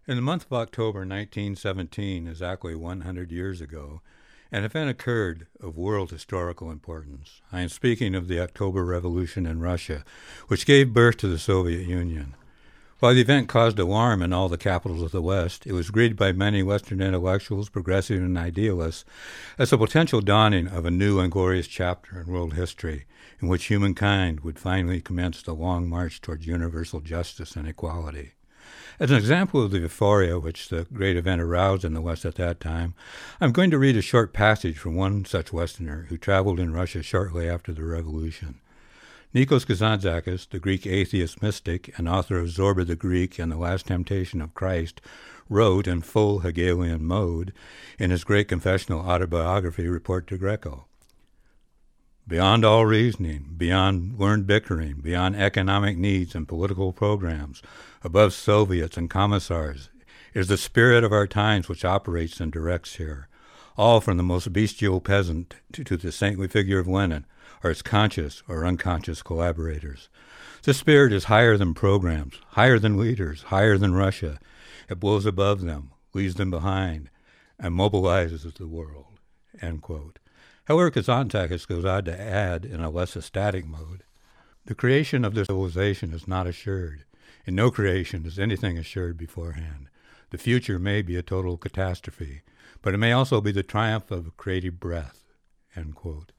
In the month of October 1917, exactly 100 years ago, an event occurred of world historical importance. I am speaking of the October Revolution in Russia, which gave birth to the Soviet Union. While the event caused alarm in all the capitals of the West, it was greeted by many Western intellectuals, progressives, and idealists as a potential dawning of a new and glorious chapter in world history, in which humankind would finally commence the long march towards universal justice and equality. As an example of the euphoria which the great event aroused in the West at that time, I'm going to read a short passage from one such Westerner who traveled in Russia shortly after the revolution. Nikos Kazantzakis, the Greek atheist mystic and author of Zorba the Greek and the Last Temptation of Christ, wrote in full Hegelian mode in his great confessional autobiography, Report to Greco. Beyond all reasoning, beyond learned bickering, beyond economic needs and political programs, above Soviets and commissars, is the spirit of our times which operates and directs here, all from the most bestial peasant to the saintly figure of Lenin, or its conscious or unconscious collaborators. This spirit is higher than programs, higher than leaders, higher than Russia. It blows above them, leaves them behind, and mobilizes the world." End quote. However, Kazantzakis goes on to add, in a less ecstatic mode, "The creation of this civilization is not assured. In no creation is anything assured beforehand. The future may be a total catastrophe, but it may also be the triumph of a creative breath." End quote.